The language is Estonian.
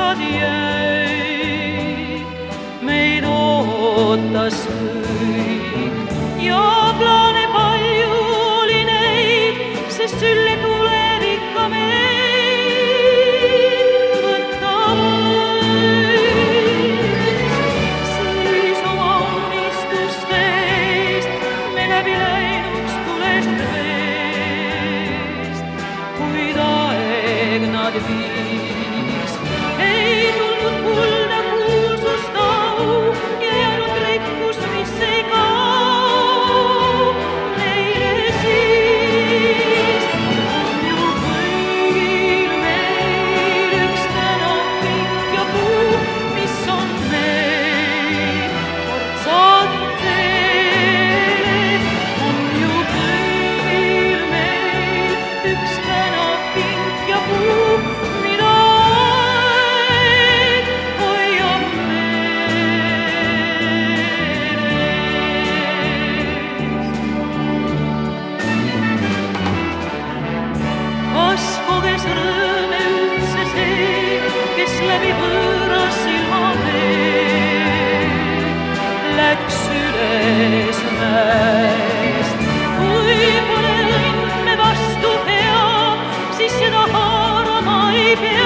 mustad jäi. Meid ootas kõik ja plaane palju oli neid, sest sülle tulevik ka meil võtab öös. Siis oma unistuste eest me läbi läinuks tulest veest, kuid aeg nad viis. Ei tulnud kuulda kuulsust au ja jäänud rikkus, mis ei kao meile siis. On ju kõigil meil üks tänav pink ja puu, mis on meil kord saatnud teele. On ju kõigil meil üks tänav pink ja puu, mida aeg hoiab meeles. Kas koges rõõme üldse see, kes läbi võõras silma tee läks üles mäest? Kui pole õnne vastu hea, siis seda haarama ei pea.